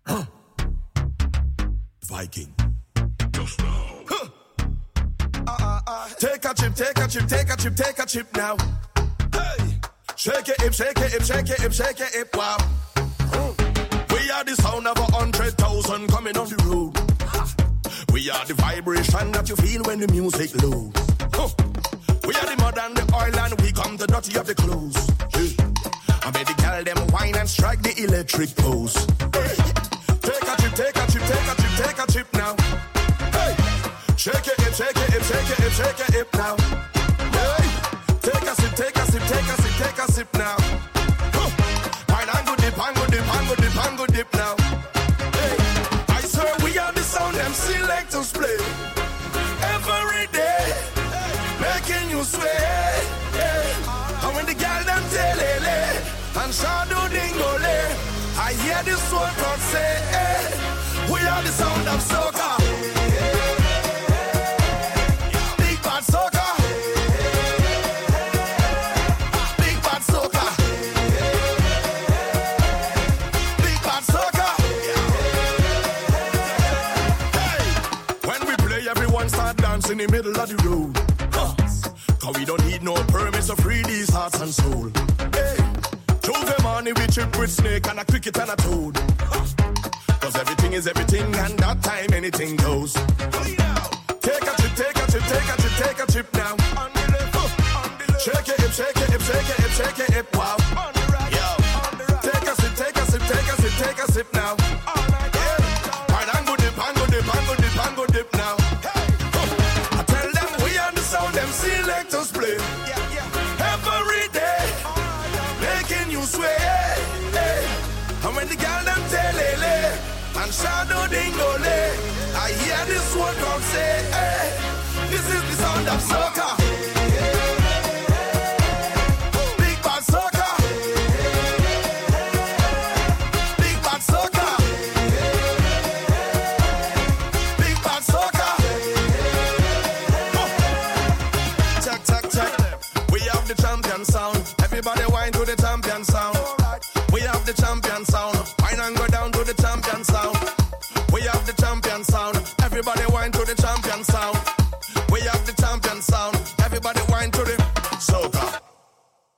Viking. Just now. Take a chip, take a chip, take a chip, take a chip now. Hey, shake your hip, shake your hip, shake your hip, shake your hip, wow. We are the sound of 100,000 coming on the road. We are the vibration that you feel when the music loads. We are the mud and the oil and we come the dirty of the clothes. I bet the girl them wine and strike the electric pose. Hey. Take a chip, take a chip, take a chip, take a chip now. Hey, shake your hip, shake your hip, shake your hip, shake your hip now. Hey, take a sip, take a sip, take a sip, take a sip now. Wine and go dip, and go dip, and go dip, and go dip now. Hey, I swear we are the sound them selectors play every day, making you sway. Hey. And when the girl them tell and shadow dingole, I hear this one crowd say, hey, we are the sound of soca. Big bad soca. Big bad soca. Big bad soca. Hey, when we play, everyone start dancing in the middle of the road. Cause we don't need no permits to free these hearts and soul. Hey. Juve money we trip with snake and a cricket and a toad. Cause everything is everything and that time anything goes. Take a chip, take a chip, take a chip, take a chip now. Shake your hip, shake your hip, shake your hip, shake your hip, wow. Yo. Take a sip, take a sip, take a sip, take a sip now. Yeah. And go dip, and go dip, and go dip, and go dip now. I tell them we are the sound them selectors play every day, making you sway. Hey. And when the girl them tell and shadow dingole, I hear this one come say, hey, this is the sound of soca.